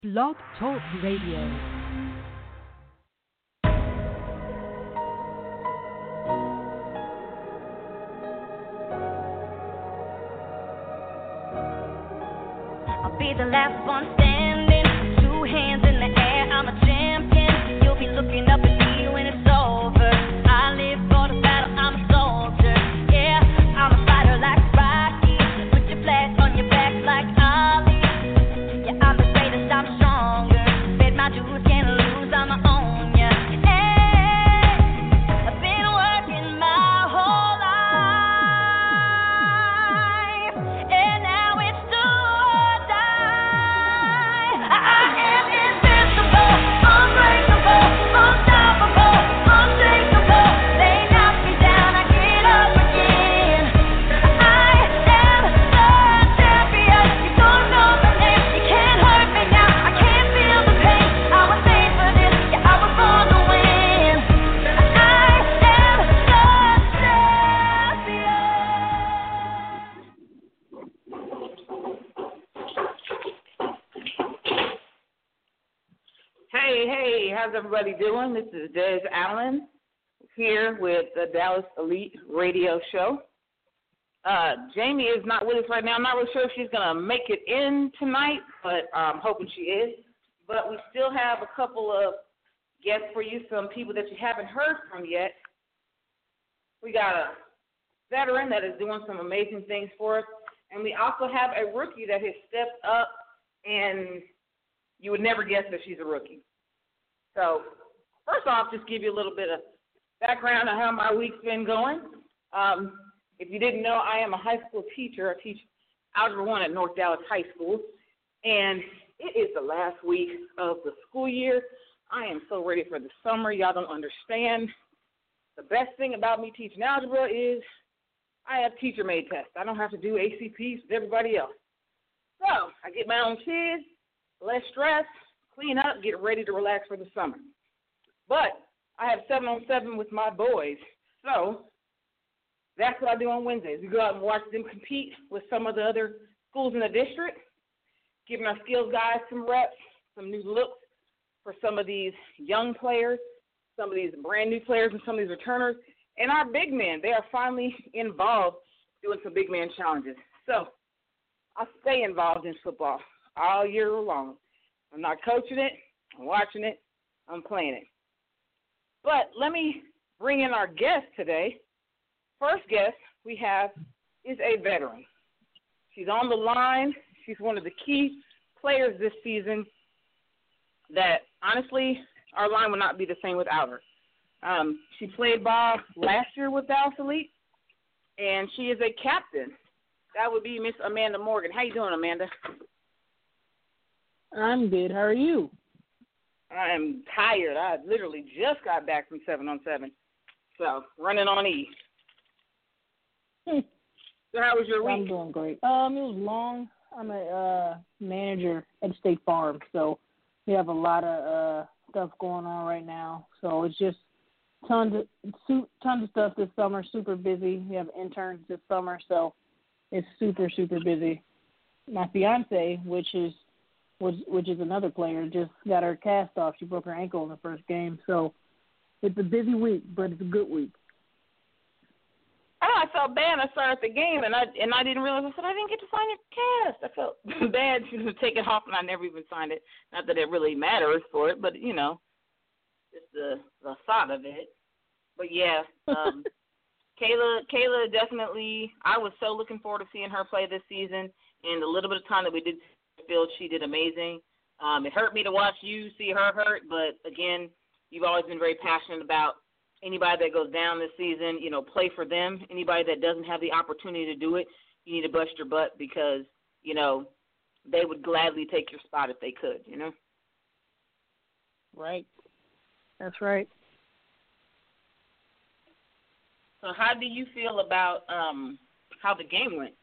Blog Talk Radio. I'll be the last one standing, two hands in the air, I'm a champion. You'll be looking up at me when it's over. I live for the battle, I'm a soldier. Yeah, I'm a fighter like Rocky. Put your flag on your back like Ali. Yeah, I'm the greatest, I'm stronger. Bet my dues can't lose, I'ma own ya. Hey, I've been working my whole life, and now it's do or die. I am invincible, unbreakable, unstoppable, unshakable. They knock me down, I get up again. I am the champion. You don't know my name, you can't hurt me now. I can't feel the pain. I was made for this, yeah, I was born to win. I am the Hey, how's everybody doing? This is Des Allen here with the Dallas Elite Radio Show. Jamie is not with us right now. I'm not really sure if she's going to make it in tonight, but I'm hoping she is. But we still have a couple of guests for you, some people that you haven't heard from yet. We got a veteran that is doing some amazing things for us, and we also have a rookie that has stepped up, and you would never guess that she's a rookie. So, first off, just give you a little bit of background on how my week's been going. If you didn't know, I am a high school teacher. I teach Algebra 1 at North Dallas High School, and it is the last week of the school year. I am so ready for the summer. Y'all don't understand. The best thing about me teaching algebra is I have teacher-made tests. I don't have to do ACPs with everybody else. So, I get my own kids, less stress, clean up, get ready to relax for the summer. But I have 7-on-7 with my boys, so that's what I do on Wednesdays. We go out and watch them compete with some of the other schools in the district, giving our skills guys some reps, some new looks for some of these young players, some of these brand new players, and some of these returners. And our big men, they are finally involved doing some big man challenges. So I stay involved in football all year long. I'm not coaching it, I'm watching it, I'm playing it. But let me bring in our guest today. First guest we have is a veteran. She's on the line. She's one of the key players this season that, honestly, our line would not be the same without her. She played ball last year with Dallas Elite, and she is a captain. That would be Miss Amanda Morgan. How you doing, Amanda? I'm good. How are you? I am tired. I literally just got back from 7-on-7, so running on E. So how was your week? I'm doing great. It was long. I'm a manager at State Farm, so we have a lot of stuff going on right now. So it's just tons of stuff this summer. Super busy. We have interns this summer, so it's super busy. My fiance, which is another player, just got her cast off. She broke her ankle in the first game. So it's a busy week, but it's a good week. I felt bad. I started the game, and I didn't realize. I said, I didn't get to sign your cast. I felt bad to take it off, and I never even signed it. Not that it really matters for it, but, you know, just the thought of it. But, yeah, Kayla definitely, I was so looking forward to seeing her play this season. And the little bit of time that we did field, she did amazing. It hurt me to watch you see her hurt, but again, you've always been very passionate about anybody that goes down this season, you know, play for them. Anybody that doesn't have the opportunity to do it, you need to bust your butt because, you know, they would gladly take your spot if they could, you know? Right. That's right. So how do you feel about how the game went?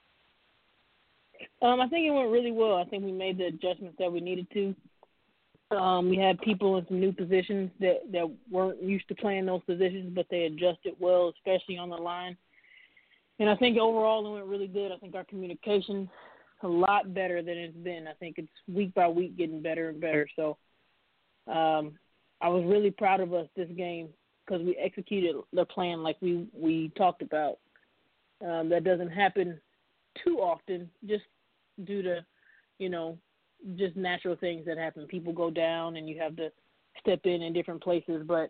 I think it went really well. I think we made the adjustments that we needed to. We had people in some new positions that weren't used to playing those positions, but they adjusted well, especially on the line. And I think overall it went really good. I think our communication a lot better than it's been. I think it's week by week getting better and better. So I was really proud of us this game because we executed the plan like we talked about. That doesn't happen too often just due to, just natural things that happen. People go down and you have to step in different places. But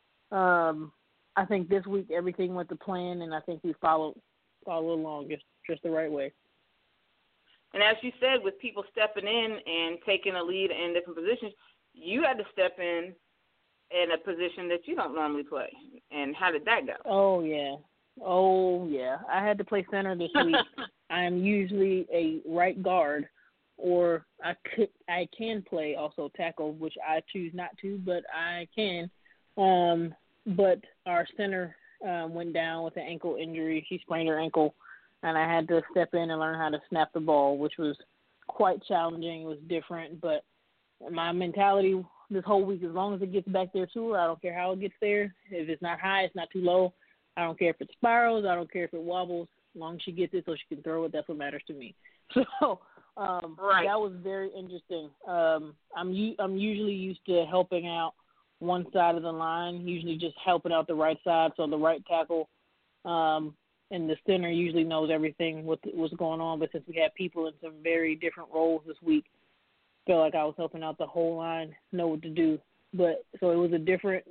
I think this week everything went to plan, and I think we followed along just the right way. And as you said, with people stepping in and taking a lead in different positions, you had to step in a position that you don't normally play. And how did that go? Oh, yeah. I had to play center this week. I am usually a right guard, or I can play also tackle, which I choose not to, but I can. But our center went down with an ankle injury. She sprained her ankle, and I had to step in and learn how to snap the ball, which was quite challenging. It was different, but my mentality this whole week, as long as it gets back there to her, I don't care how it gets there. If it's not high, it's not too low. I don't care if it spirals. I don't care if it wobbles. As long as she gets it so she can throw it, that's what matters to me. So right. That was very interesting. I'm usually used to helping out one side of the line, usually just helping out the right side, so the right tackle and the center usually knows everything what's going on. But since we had people in some very different roles this week, I felt like I was helping out the whole line know what to do. But so it was a different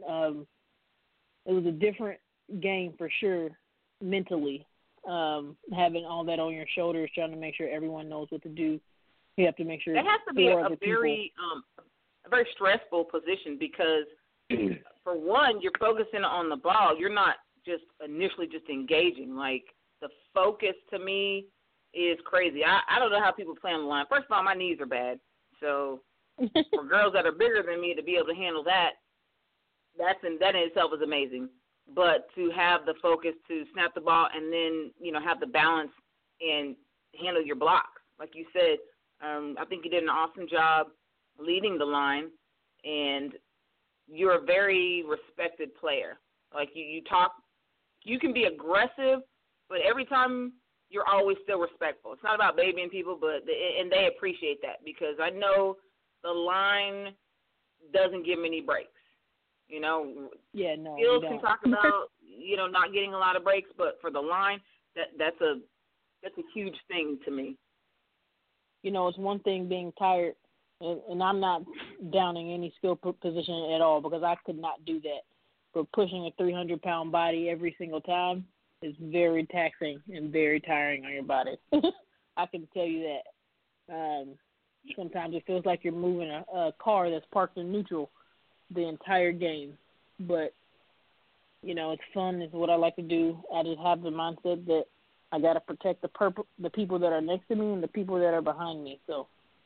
game for sure mentally. Having all that on your shoulders, trying to make sure everyone knows what to do. You have to make sure. It has to be a very stressful position because, for one, you're focusing on the ball. You're not just initially just engaging. Like, the focus to me is crazy. I don't know how people play on the line. First of all, my knees are bad. So for girls that are bigger than me to be able to handle that, that in itself is amazing. But to have the focus to snap the ball and then, have the balance and handle your blocks. Like you said, I think you did an awesome job leading the line, and you're a very respected player. Like you talk, you can be aggressive, but every time you're always still respectful. It's not about babying people, and they appreciate that because I know the line doesn't give many breaks. Yeah, no. Skills can talk about, not getting a lot of breaks, but for the line, that's a huge thing to me. It's one thing being tired, and I'm not downing any skill position at all because I could not do that. But pushing a 300-pound body every single time is very taxing and very tiring on your body. I can tell you that. Sometimes it feels like you're moving a car that's parked in neutral the entire game. But, it's fun. It's what I like to do. I just have the mindset that I got to protect the people that are next to me and the people that are behind me. So.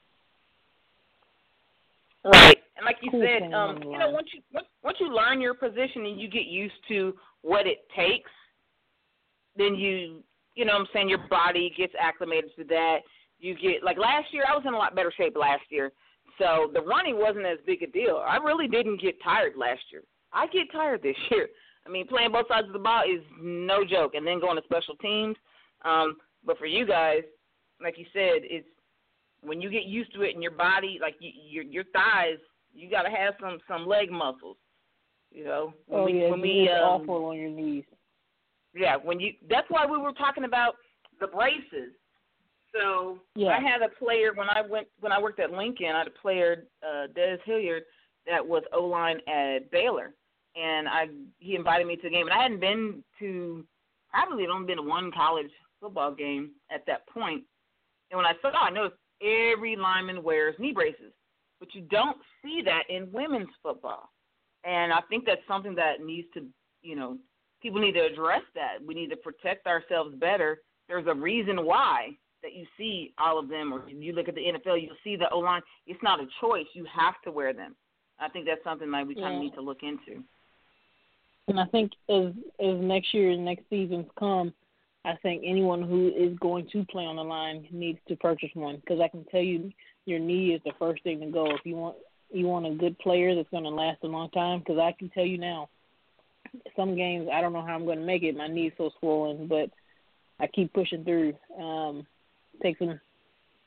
Right. And like you cool said, once you learn your position and you get used to what it takes, then your body gets acclimated to that. You get, like last year, I was in a lot better shape last year. So the running wasn't as big a deal. I really didn't get tired last year. I get tired this year. I mean, playing both sides of the ball is no joke. And then going to special teams. But for you guys, like you said, it's when you get used to it in your body, like your thighs, you got to have some leg muscles. When it's awful on your knees. Yeah, that's why we were talking about the braces. So yeah. I had a player when I worked at Lincoln. I had a player, Des Hilliard, that was O-line at Baylor, and he invited me to the game. And I hadn't been to only been to one college football game at that point. And when I noticed every lineman wears knee braces, but you don't see that in women's football. And I think that's something that needs to, people need to address that. We need to protect ourselves better. There's a reason why that you see all of them, or you look at the NFL, you'll see the O-line. It's not a choice. You have to wear them. I think that's something that we kind of need to look into. And I think as next seasons come, I think anyone who is going to play on the line needs to purchase one because I can tell you your knee is the first thing to go. If you want a good player that's going to last a long time, because I can tell you now, some games I don't know how I'm going to make it. My knee's so swollen, but I keep pushing through. Takes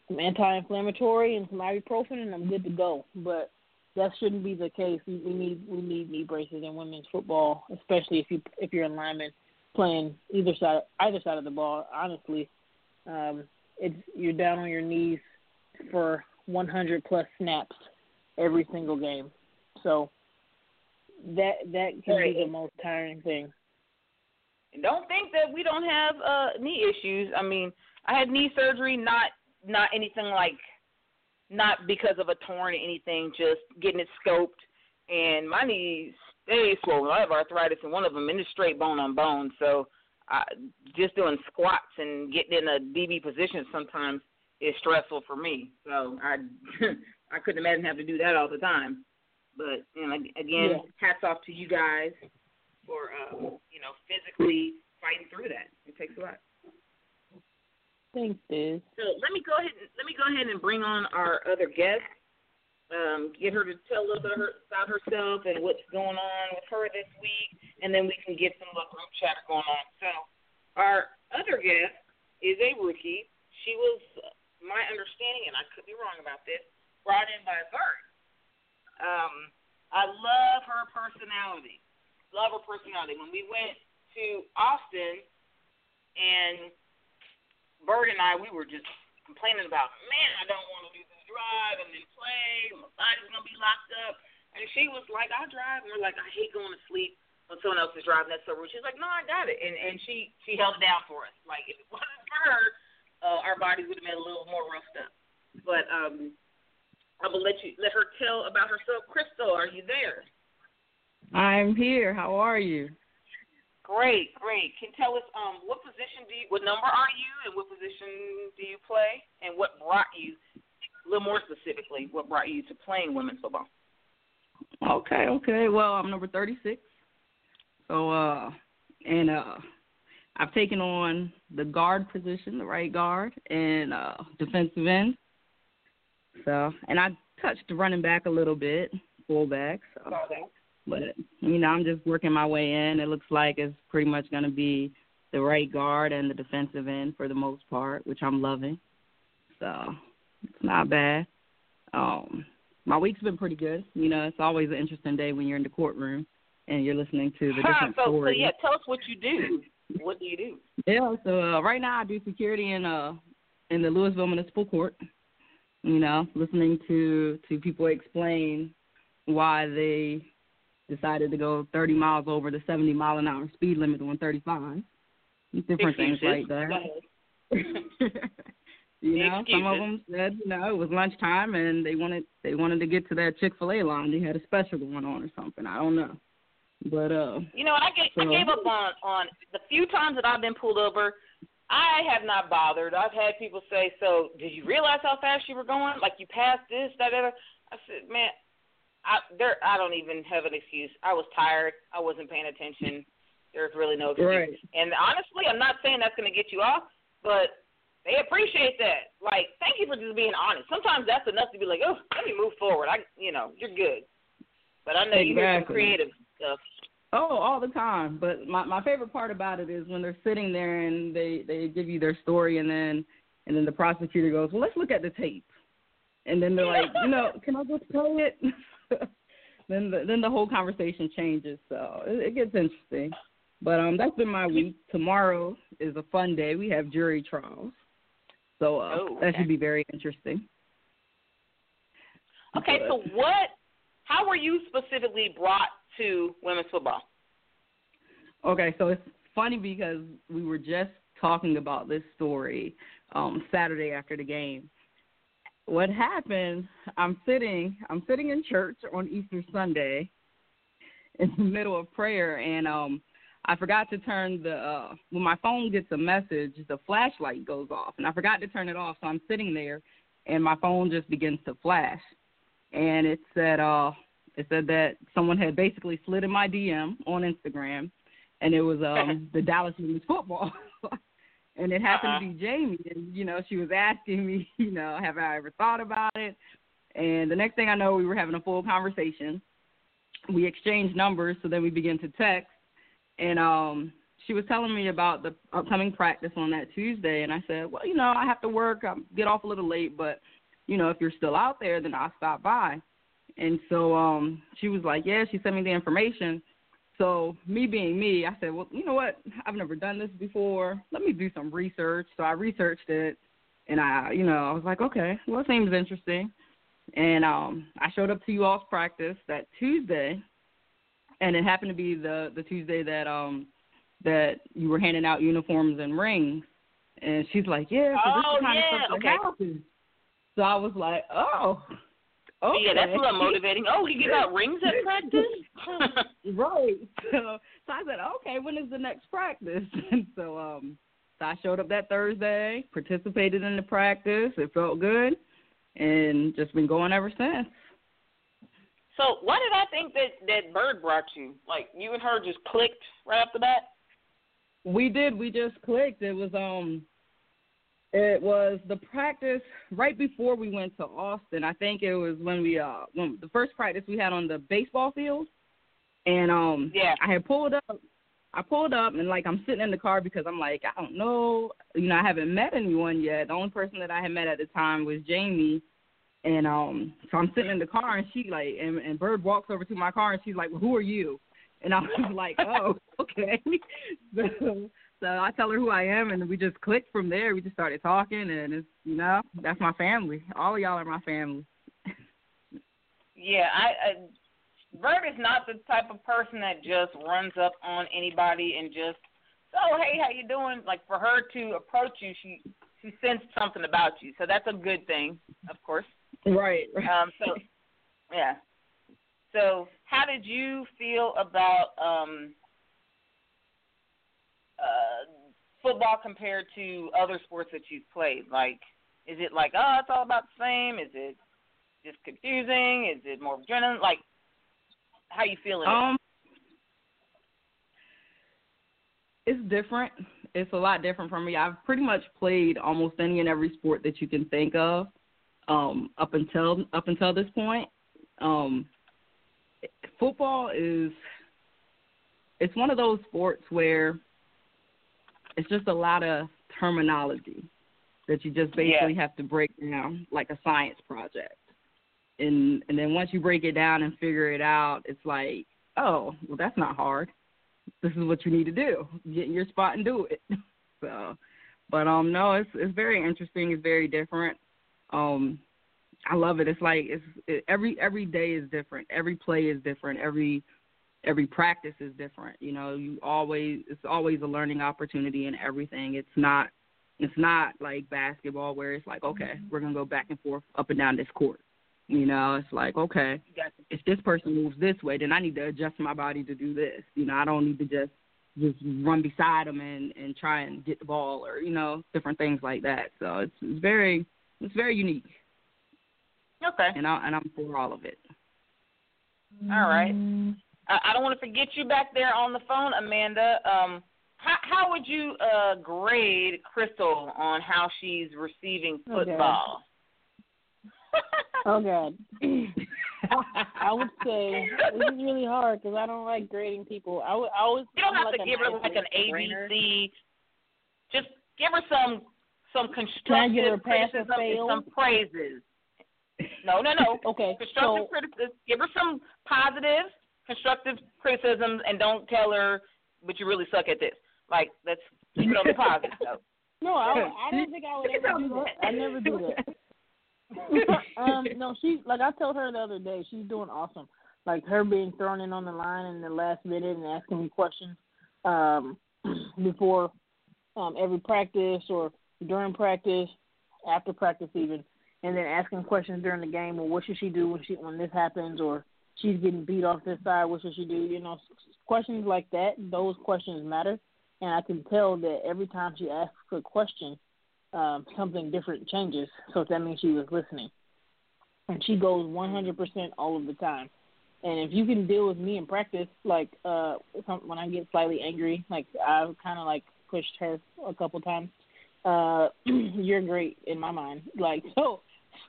some anti-inflammatory and some ibuprofen, and I'm good to go. But that shouldn't be the case. We need knee braces in women's football, especially if you're a lineman playing either side of the ball. Honestly, you're down on your knees for 100 plus snaps every single game. So that can be the most tiring thing. And don't think that we don't have knee issues. I mean, I had knee surgery, not anything like, not because of a torn or anything, just getting it scoped, and my knees stay swollen. I have arthritis in one of them, and it's straight bone on bone. So just doing squats and getting in a DB position sometimes is stressful for me. So I couldn't imagine having to do that all the time. But again, hats off to you guys for physically fighting through that. It takes a lot. Thanks, Biz. So let me go ahead and bring on our other guest. Get her to tell a little bit about herself and what's going on with her this week, and then we can get some little group chatter going on. So our other guest is a rookie. She was, my understanding, and I could be wrong about this, brought in by Vert. I love her personality. When we went to Austin, and Bird and I, we were just complaining about, man, I don't want to do this drive and then play. My body's going to be locked up. And she was like, I'll drive. And we're like, I hate going to sleep when someone else is driving. That's so rude. She's like, no, I got it. And she held it down for us. Like, if it wasn't for her, our bodies would have been a little more roughed up. But I will let her tell about herself. Crystal, are you there? I'm here. How are you? Great. Can you tell us what number are you, and what position do you play, and what brought you, a little more specifically, what brought you to playing women's football? Okay. Well, I'm number 36. So, I've taken on the guard position, the right guard, and defensive end. So, and I touched the running back a little bit, fullback. So. But, I'm just working my way in. It looks like it's pretty much going to be the right guard and the defensive end for the most part, which I'm loving. So it's not bad. My week's been pretty good. It's always an interesting day when you're in the courtroom and you're listening to the different stories. So, tell us what you do. What do you do? Yeah, so right now I do security in the Louisville Municipal Court, listening to people explain why they decided to go 30 miles over the 70-mile-an-hour speed limit on 35. Different things like that. Some of them said, it was lunchtime and they wanted to get to that Chick-fil-A line. They had a special going on or something. I don't know. But I gave up on the few times that I've been pulled over. I have not bothered. I've had people say, "So did you realize how fast you were going? Like you passed this, that, that." I said, "Man, I don't even have an excuse. I was tired. I wasn't paying attention. There's really no excuse." Right. And honestly, I'm not saying that's going to get you off, but they appreciate that. Like, thank you for just being honest. Sometimes that's enough to be like, oh, let me move forward. You're good. But I know you hear some creative stuff. Oh, all the time. But my favorite part about it is when they're sitting there and they give you their story, and then the prosecutor goes, well, let's look at the tape. And then they're like, can I just play it? then the whole conversation changes. So it gets interesting. But that's been my week. Tomorrow is a fun day. We have jury trials. So that should be very interesting. Okay, so how were you specifically brought to women's football? Okay, so it's funny because we were just talking about this story Saturday after the game. What happened, I'm sitting in church on Easter Sunday in the middle of prayer, and I forgot to turn when my phone gets a message, the flashlight goes off, and I forgot to turn it off, so I'm sitting there, and my phone just begins to flash. And it said that someone had basically slid in my DM on Instagram, and it was the Dallas Women's Football. And it happened to be Jamie, and, she was asking me, have I ever thought about it? And the next thing I know, we were having a full conversation. We exchanged numbers, so then we began to text. And she was telling me about the upcoming practice on that Tuesday, and I said, well, I have to work. I get off a little late, but, if you're still out there, then I'll stop by. And so she was like, yeah, she sent me the information. So me being me, I said, well, you know what? I've never done this before. Let me do some research. So I researched it, and I was like, okay, well, it seems interesting. And I showed up to you all's practice that Tuesday, and it happened to be the Tuesday that you were handing out uniforms and rings. And she's like, yeah, so this is kind of stuff that happens. So I was like, oh, okay. Yeah, that's a little motivating. Oh, you give out rings at practice? Right. So I said, okay, when is the next practice? And so I showed up that Thursday, participated in the practice. It felt good, and just been going ever since. So why did I think that Bird brought you? Like, you and her just clicked right off the bat? We did. We just clicked. It was the practice right before we went to Austin. I think it was when the first practice we had on the baseball field, and I had pulled up. I pulled up, and I'm sitting in the car because I'm like, I don't know, I haven't met anyone yet. The only person that I had met at the time was Jamie, and so I'm sitting in the car, and she and Bird walks over to my car, and she's like, well, who are you? And I was like, oh, okay. So I tell her who I am, and we just clicked from there. We just started talking, and it's, that's my family. All of y'all are my family. Yeah, Bird is not the type of person that just runs up on anybody and just, oh, hey, how you doing? Like, for her to approach you, she sensed something about you. So that's a good thing, of course. Right. So, yeah. So how did you feel about football compared to other sports that you've played? Like, is it like, oh, it's all about the same? Is it just confusing? Is it more adrenaline? Like, how you feeling? It's different. It's a lot different from me. I've pretty much played almost any and every sport that you can think of up until this point. Football it's one of those sports where it's just a lot of terminology that you just basically have to break down like a science project. And then once you break it down and figure it out, it's like, oh, well, that's not hard. This is what you need to do. Get in your spot and do it. So, but no, it's very interesting. It's very different. I love it. It's like every day is different. Every play is different. Every practice is different. It's always a learning opportunity in everything. It's not like basketball where it's like, okay, we're gonna go back and forth up and down this court. It's like, okay, if this person moves this way, then I need to adjust my body to do this. I don't need to just run beside them and try and get the ball or, different things like that. So it's very unique. Okay. And I'm for all of it. All right. I don't want to forget you back there on the phone, Amanda. How would you grade Crystal on how she's receiving football? Oh, God. I would say this is really hard because I don't like grading people. I always you don't have to give her like an ABC. Just give her some constructive criticism and some praises. No. Okay. Constructive criticism. Give her some positive, constructive criticisms, and don't tell her, but you really suck at this. Like, let's keep it on the positive note. No, I don't think I would ever do that. I never do that. No, she's like I told her the other day, she's doing awesome. Like her being thrown in on the line in the last minute and asking me questions before every practice or during practice, after practice even, and then asking questions during the game. Well, what should she do when this happens, or she's getting beat off this side? What should she do? Questions like that. Those questions matter, and I can tell that every time she asks a question, something different changes. So that means she was listening. And she goes 100% all of the time. And if you can deal with me in practice, like when I get slightly angry, like I've kind of like pushed her a couple times, you're great in my mind. Like, so,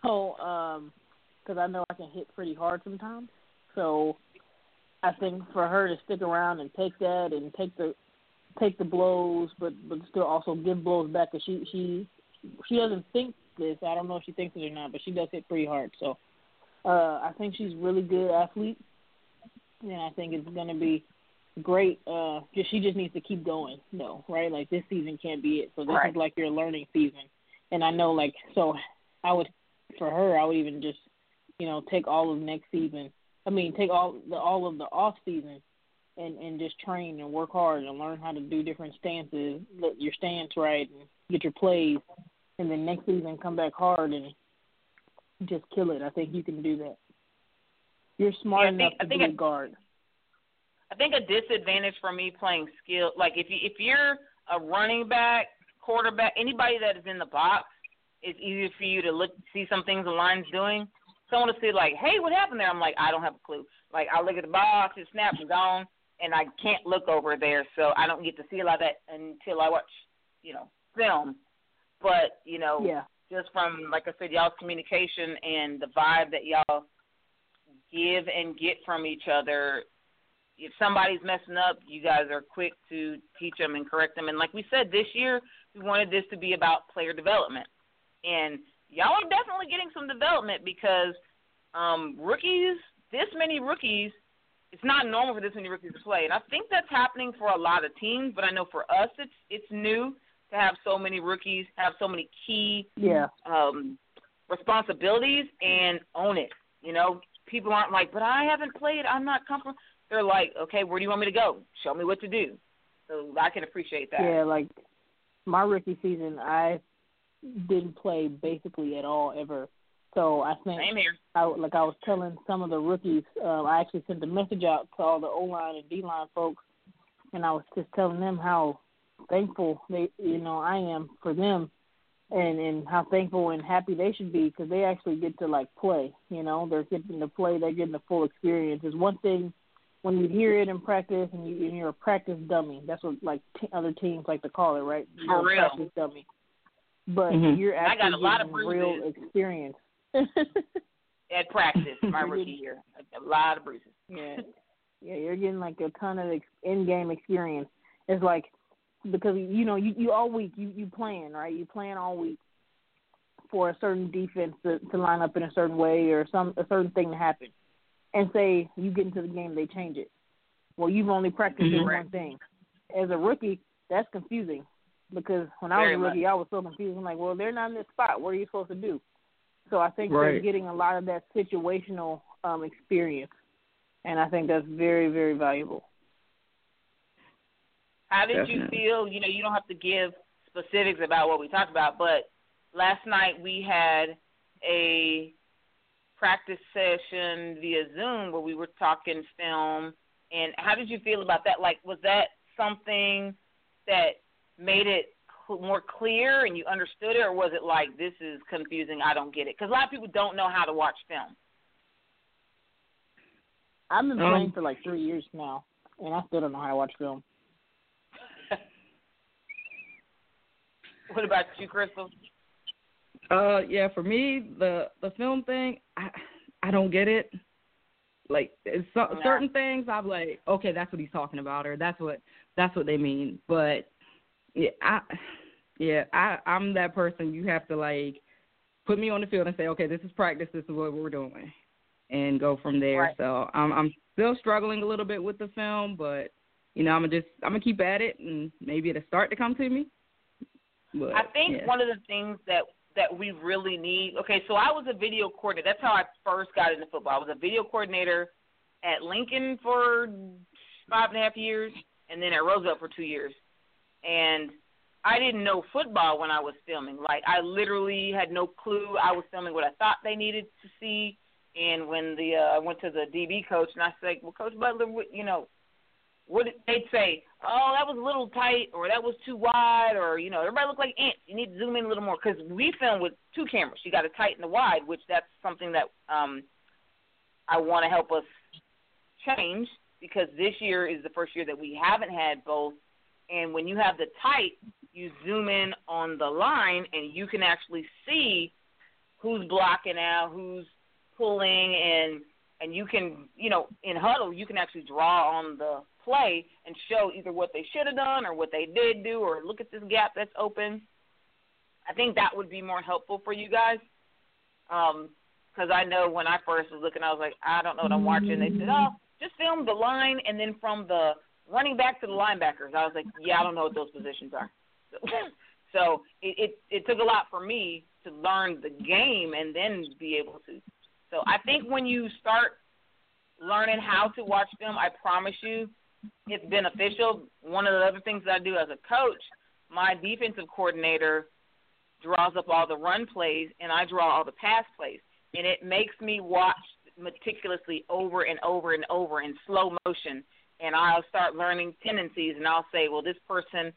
because I know I can hit pretty hard sometimes. So I think for her to stick around and take that and take the take the blows, but still also give blows back. Cause she doesn't think this. I don't know if she thinks it or not, but she does hit pretty hard. So I think she's a really good athlete, and I think it's going to be great. She just needs to keep going, though, right? Like, this season can't be it. So this is like your learning season. And I know, like, so I would even just, take all of next season. I mean, take all of the off season and just train and work hard and learn how to do different stances, get your stance right, and get your plays. And then next season come back hard and just kill it. I think you can do that. You're smart enough to be a guard. I think a disadvantage for me playing skill, like if you're a running back, quarterback, anybody that is in the box, it's easier for you to see some things the line's doing. Someone will say, like, hey, what happened there? I'm like, I don't have a clue. Like, I look at the box, it snaps and gone, and I can't look over there, so I don't get to see a lot of that until I watch, film. But, just from, like I said, y'all's communication and the vibe that y'all give and get from each other, if somebody's messing up, you guys are quick to teach them and correct them. And like we said, this year we wanted this to be about player development. And y'all are definitely getting some development because rookies, this many rookies, it's not normal for this many rookies to play. And I think that's happening for a lot of teams, but I know for us it's new to have so many rookies, have so many key responsibilities and own it. People aren't like, but I haven't played, I'm not comfortable. They're like, okay, where do you want me to go? Show me what to do. So I can appreciate that. Yeah, like my rookie season, I didn't play basically at all ever. So I think, same here. I was telling some of the rookies, I actually sent a message out to all the O-line and D-line folks, and I was just telling them how thankful I am for them and how thankful and happy they should be because they actually get to, like, play. They're getting to play. They're getting the full experience. It's one thing when you hear it in practice and you're a practice dummy. That's what, like, other teams like to call it, right? For real. Practice dummy. But you're actually I got a lot of real experience. At practice, my rookie year. A lot of bruises. Yeah, you're getting, like, a ton of in-game experience. It's like, because, you all week, you plan, right? You plan all week for a certain defense to line up in a certain way or a certain thing to happen. And say you get into the game, they change it. Well, you've only practiced doing one thing. As a rookie, that's confusing because when I was a rookie, I was so confused. I'm like, well, they're not in this spot. What are you supposed to do? So I think they're getting a lot of that situational experience, and I think that's very, very valuable. How did you feel? You don't have to give specifics about what we talked about, but last night we had a practice session via Zoom where we were talking film, and how did you feel about that? Like, was that something that made it more clear and you understood it, or was it like, this is confusing, I don't get it? Because a lot of people don't know how to watch film. I've been playing for like 3 years now, and I still don't know how to watch film. What about you, Crystal? Yeah, for me, the film thing, I don't get it. Like, certain things, I'm like, okay, that's what he's talking about, or that's what they mean. But I'm that person. You have to, like, put me on the field and say, okay, this is practice, this is what we're doing, and go from there. Right. So I'm still struggling a little bit with the film, but I'm gonna keep at it, and maybe it'll start to come to me. But, I think one of the things that we really need, okay, so I was a video coordinator. That's how I first got into football. I was a video coordinator at Lincoln for 5.5 years and then at Roosevelt for 2 years. And I didn't know football when I was filming. Like, I literally had no clue. I was filming what I thought they needed to see. And when I went to the DB coach, and I said, well, Coach Butler, what they'd say, oh, that was a little tight, or that was too wide, or, everybody looked like ants. You need to zoom in a little more, because we film with 2 cameras. You got to tighten the wide, which that's something that I want to help us change, because this year is the first year that we haven't had both. And when you have the tight, you zoom in on the line, and you can actually see who's blocking out, who's pulling, and And you can, in huddle, you can actually draw on the play and show either what they should have done or what they did do, or look at this gap that's open. I think that would be more helpful for you guys. Because I know when I first was looking, I was like, I don't know what I'm watching. They said, oh, just film the line and then from the running back to the linebackers. I was like, yeah, I don't know what those positions are. So it took a lot for me to learn the game and then be able to. So I think when you start learning how to watch film, I promise you it's beneficial. One of the other things that I do as a coach, my defensive coordinator draws up all the run plays and I draw all the pass plays. And it makes me watch meticulously over and over and over in slow motion. And I'll start learning tendencies, and I'll say, well, this person,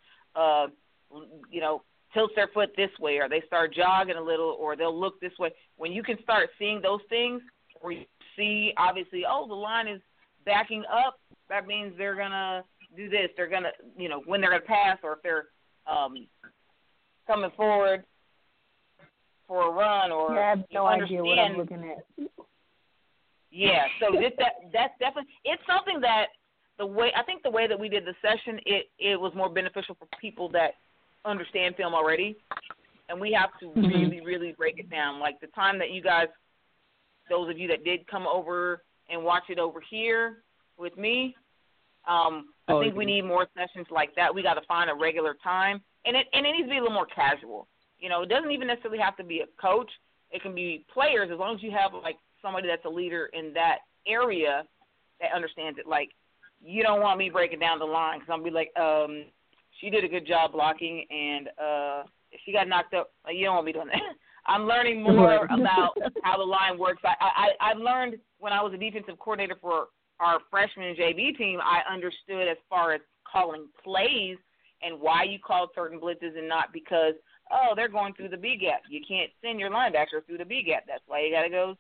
tilts their foot this way, or they start jogging a little, or they'll look this way. When you can start seeing those things, or you see, obviously, the line is backing up, that means they're going to do this. They're going to, when they're going to pass, or if they're coming forward for a run, or I have no idea what I'm looking at. Yeah, so that's definitely, it's something that the way that we did the session, it was more beneficial for people that understand film already, and we have to really, really break it down. Like the time that you guys, those of you that did come over and watch it over here with me, I think we need more sessions like that. We got to find a regular time, and it needs to be a little more casual. It doesn't even necessarily have to be a coach. It can be players, as long as you have like somebody that's a leader in that area that understands it. Like, you don't want me breaking down the line because I'll be like, she did a good job blocking, and if she got knocked up, like, you don't want me doing that. I'm learning more about how the line works. I learned when I was a defensive coordinator for our freshman and JV team, I understood as far as calling plays and why you called certain blitzes and not because, they're going through the B gap. You can't send your linebacker through the B gap. That's why you got to go,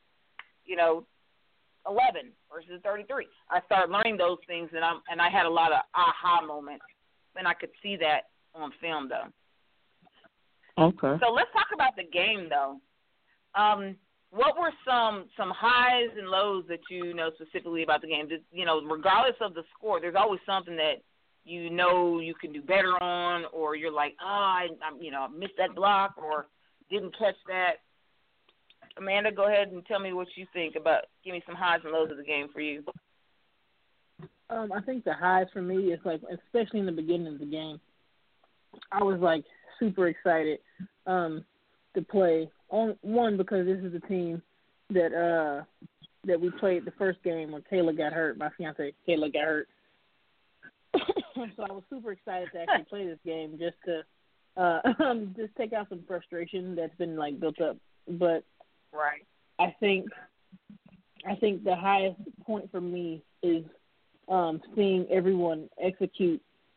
11 versus 33. I started learning those things, and I had a lot of aha moments, and I could see that on film, though. Okay. So let's talk about the game, though. What were some highs and lows that you know specifically about the game? Regardless of the score, there's always something that you can do better on, or you're like, I missed that block or didn't catch that. Amanda, go ahead and tell me what you think about. Give me some highs and lows of the game for you. I think the highs for me is like, especially in the beginning of the game, I was like super excited to play. One, because this is the team that we played the first game when Kayla got hurt. My fiance Kayla got hurt. So I was super excited to actually play this game just to just take out some frustration that's been like built up. But right, I think the highest point for me is seeing everyone execute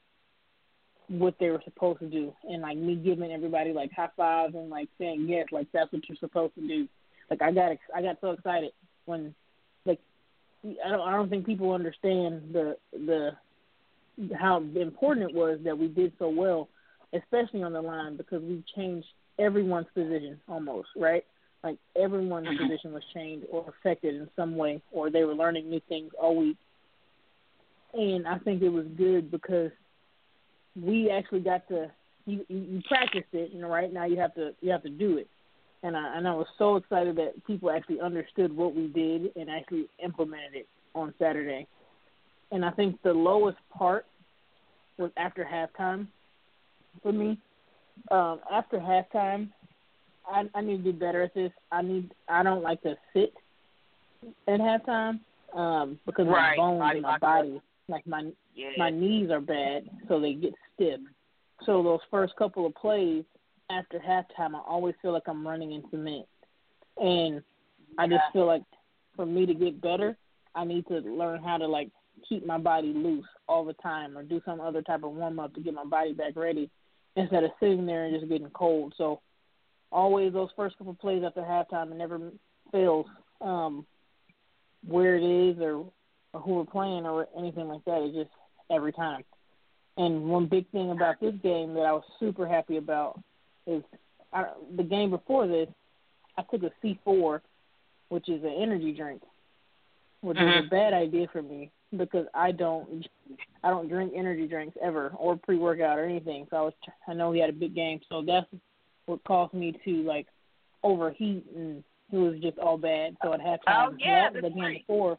what they were supposed to do, and like me giving everybody like high fives and like saying yes, like that's what you're supposed to do. Like I got so excited when like I don't think people understand the how important it was that we did so well, especially on the line, because we changed everyone's position almost, right? Like everyone's position was changed or affected in some way, or they were learning new things all week. And I think it was good because we actually got to you practiced it, right? Now you have to do it. And I was so excited that people actually understood what we did and actually implemented it on Saturday. And I think the lowest part was after halftime for me. After halftime, I need to do better at this. I don't like to sit at halftime because my bones in my body, like my knees are bad, so they get stiff. So those first couple of plays after halftime, I always feel like I'm running in cement. And I just feel like for me to get better, I need to learn how to like keep my body loose all the time or do some other type of warm-up to get my body back ready instead of sitting there and just getting cold. So always those first couple of plays after halftime, it never fails where it is or who we're playing or anything like that. It's just every time. And one big thing about this game that I was super happy about is the game before this, I took a C4, which is an energy drink. which is a bad idea for me because I don't drink energy drinks ever or pre-workout or anything. So I know he had a big game, so that's what caused me to like overheat, and it was just all bad. So at halftime, the game before,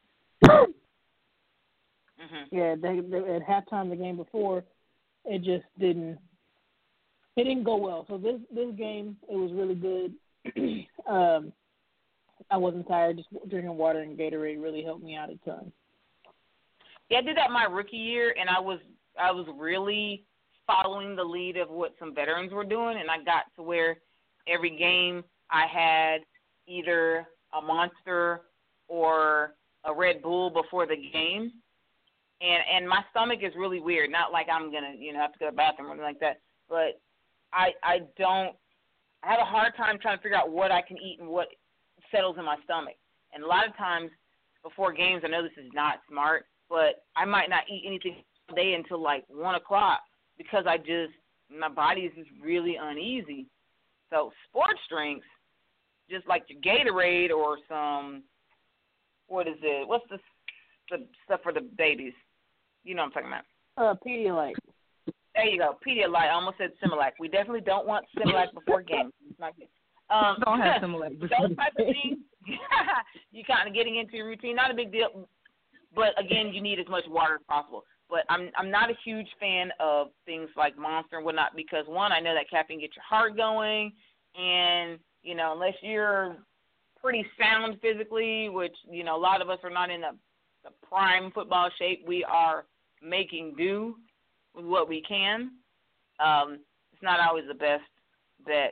at halftime the game before, it just didn't go well. So this game, it was really good. I wasn't tired. Just drinking water and Gatorade really helped me out a ton. Yeah, I did that my rookie year, and I was really following the lead of what some veterans were doing, and I got to where every game I had either a Monster or a Red Bull before the game, and my stomach is really weird. Not like I'm gonna have to go to the bathroom or anything like that, but I have a hard time trying to figure out what I can eat and what settles in my stomach. And a lot of times before games, I know this is not smart, but I might not eat anything all day until like 1 o'clock because my body is just really uneasy. So sports drinks, just like your Gatorade or some, what's the stuff for the babies? You know what I'm talking about. Pedialyte. There you go, Pedialyte. I almost said Similac. We definitely don't want Similac before games. It's not good. Don't have Similac. Those type of things, you kind of getting into your routine. Not a big deal, but again, you need as much water as possible. But I'm not a huge fan of things like Monster and whatnot because, one, I know that caffeine gets your heart going, and, unless you're pretty sound physically, which, a lot of us are not in the prime football shape, we are making do with what we can. It's not always the best bet.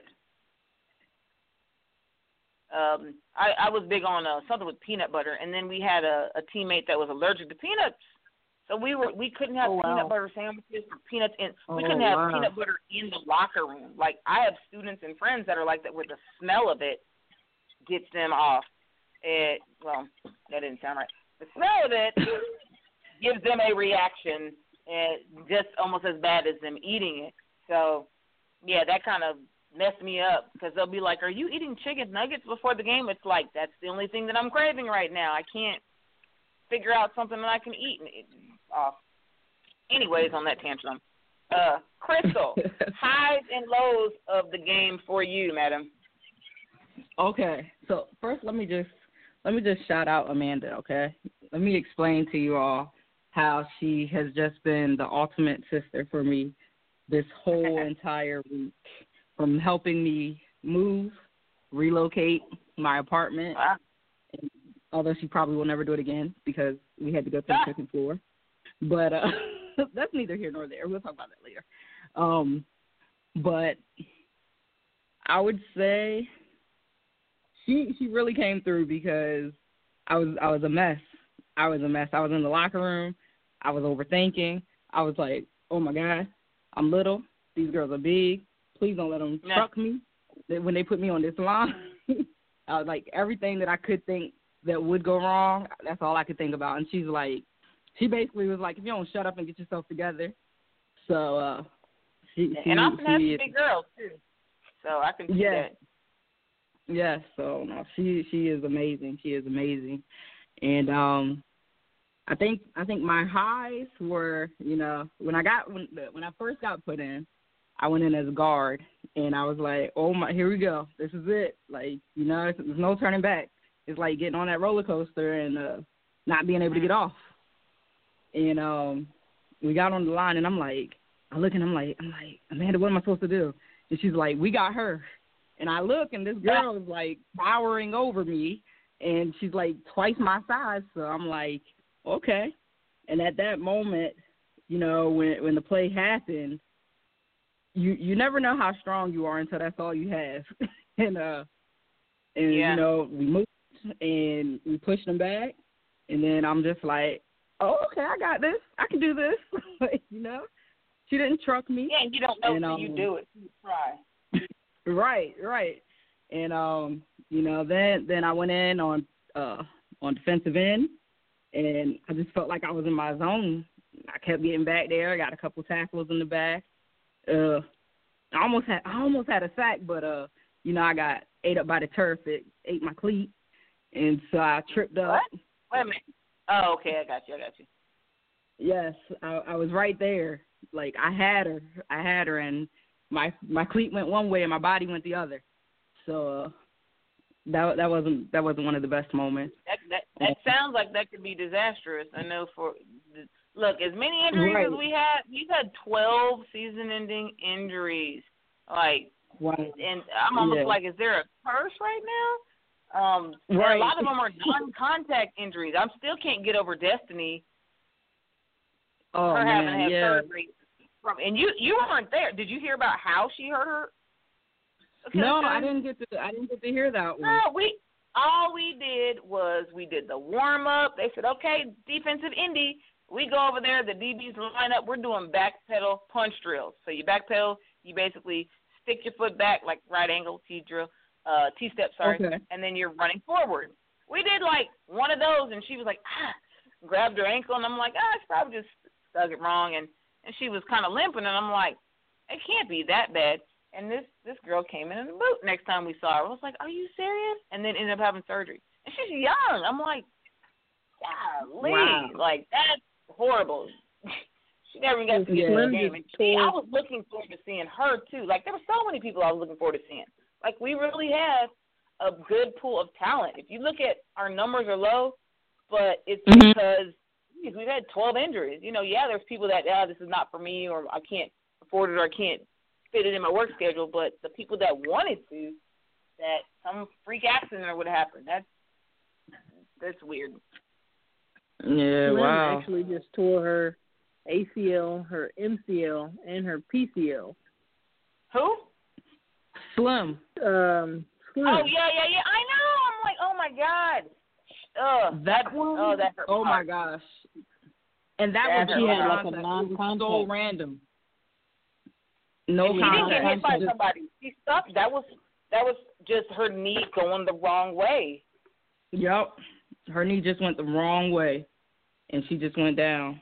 I was big on something with peanut butter, and then we had a teammate that was allergic to peanuts, so we couldn't have peanut butter sandwiches or peanuts in. We couldn't have peanut butter in the locker room. Like I have students and friends that are like that, where the smell of it gets them off. Well, that didn't sound right. The smell of it gives them a reaction, just almost as bad as them eating it. So, yeah, that kind of messed me up because they'll be like, "Are you eating chicken nuggets before the game?" It's like, that's the only thing that I'm craving right now. I can't figure out something that I can eat. Anyways, on that tantrum. Crystal, highs and lows of the game for you, madam. Okay, so first let me just shout out Amanda, okay? Let me explain to you all how she has just been the ultimate sister for me this whole entire week. From helping me move, relocate my apartment, although she probably will never do it again because we had to go to the second floor. But that's neither here nor there. We'll talk about that later. But I would say she really came through because I was a mess. I was in the locker room. I was overthinking. I was like, oh, my God, I'm little. These girls are big. Please don't let them truck me. When they put me on this line, I was like, everything that I could think that would go wrong, that's all I could think about. And she basically was like, if you don't shut up and get yourself together. So I'm having big girls, too. So I can see that. Yes, so no, she is amazing. She is amazing. And I think my highs were, when I first got put in, I went in as a guard, and I was like, oh, my, here we go. This is it. Like, there's no turning back. It's like getting on that roller coaster and not being able to get off. And we got on the line, and I'm like, Amanda, what am I supposed to do? And she's like, we got her. And I look, and this girl is, like, towering over me, and she's, like, twice my size. So I'm like, okay. And at that moment, when the play happened, you never know how strong you are until that's all you have. and we moved and we pushed them back, and then I'm just like, oh, okay, I got this. I can do this. She didn't truck me. Yeah, and you don't know until you do it. You try. Right. And then I went in on defensive end, and I just felt like I was in my zone. I kept getting back there. I got a couple tackles in the back. I almost had a sack, but I got ate up by the turf. It ate my cleat, and so I tripped up. What? Wait a minute. Oh, okay, I got you. Yes, I was right there. Like I had her, and my cleat went one way and my body went the other. So that wasn't one of the best moments. That sounds like that could be disastrous. I know look, as many injuries as we've had 12 season-ending injuries. Like, and I'm almost like, is there a curse right now? And a lot of them are non-contact injuries. I still can't get over Destiny. Her having to have surgery. And you weren't there. Did you hear about how she hurt her? No, I didn't get to hear that one. No, all we did was we did the warm up. They said, okay, defensive Indy. We go over there, the DBs line up. We're doing back pedal punch drills. So you back pedal, you basically stick your foot back like right angle T-step, okay. And then you're running forward. We did like one of those, and she was like, grabbed her ankle, and I'm like, it's probably just stuck it wrong, and she was kind of limping, and I'm like, it can't be that bad. And this girl came in the boot next time we saw her. I was like, are you serious? And then ended up having surgery. And she's young. I'm like, golly. Wow. Like, that's horrible. She never even got to get in the game. And I was looking forward to seeing her, too. Like, there were so many people I was looking forward to seeing. Like, we really have a good pool of talent. If you look at our numbers are low, but it's because we've had 12 injuries. You know, there's people that, this is not for me, or I can't afford it, or I can't fit it in my work schedule, but the people that wanted to, that some freak accident or would happen. That's weird. Yeah, Slim wow. actually just tore her ACL, her MCL, and her PCL. Who? Slim. Slim. Oh, yeah. I know. I'm like, oh, my God. That one? Oh, that hurt. Oh, my gosh. And that was she had like a non-contact. non-contact. It was so random. No She contact. didn't get hit by somebody. She stopped. That was just her knee going the wrong way. Yep. Her knee just went the wrong way, and she just went down.